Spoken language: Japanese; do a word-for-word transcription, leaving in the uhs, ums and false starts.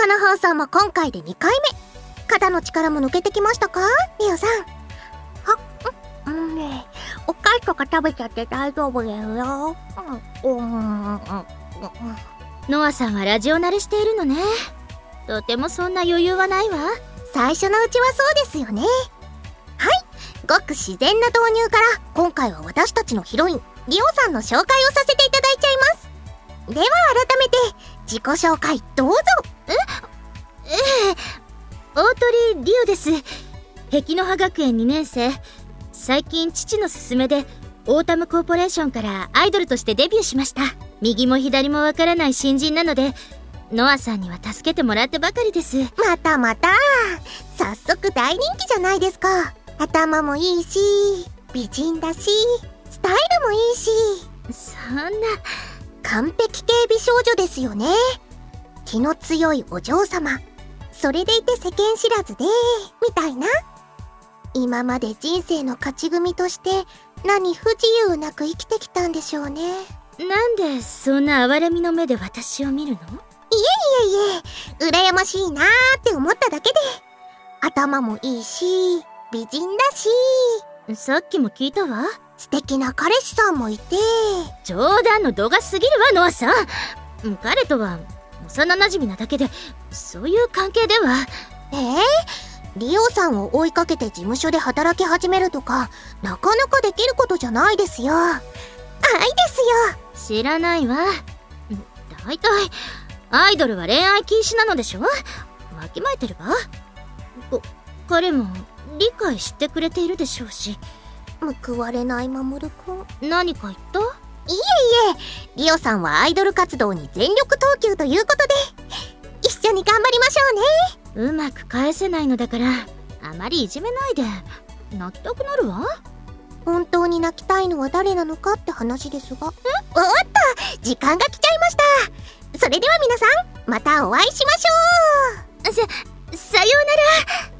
この放送も今回でにかいめ。肩の力も抜けてきましたか、リオさん。は、うんね、お菓子とか食べちゃって大丈夫だよ。うん、うん、 ノアさんはラジオ慣れしているのね。とてもそんな余裕はないわ。 最初のうちはそうですよね。はい、ごく自然な導入から今回は私たちのヒロインリオさんの紹介をさせていただいちゃいます。では改めて自己紹介どうぞ。 えええ大鳥リオです。碧の葉学園にねん生。最近父の勧めでオータムコーポレーションからアイドルとしてデビューしました。右も左もわからない新人なのでノアさんには助けてもらってばかりです。 またまた、早速大人気じゃないですか。頭もいいし、美人だし、スタイルもいいし、 そんな完璧系美少女ですよね。気の強いお嬢様、それでいて世間知らずでみたいな。今まで人生の勝ち組として何不自由なく生きてきたんでしょうね。 なんでそんな哀れみの目で私を見るの？ いえいえいえ、羨ましいなーって思っただけで。頭もいいし、美人だし、 さっきも聞いたわ。 素敵な彼氏さんもいて。 冗談の度が過ぎるわ、ノアさん。彼とは幼馴染なだけでそういう関係では。 えー、リオさんを追いかけて事務所で働き始めるとかなかなかできることじゃないですよ。愛ですよ。知らないわ。だいたいアイドルは恋愛禁止なのでしょ。わきまえてるわ。こ彼も理解してくれているでしょうし。 報われない守くん。 何か言った？ いえいえ、リオさんはアイドル活動に全力投球ということで一緒に頑張りましょうね。 うまく返せないのだからあまりいじめないで。泣きたくなるわ。 本当に泣きたいのは誰なのかって話ですが。おっと、時間が来ちゃいました。それでは皆さん、またお会いしましょう。 さ、さようなら。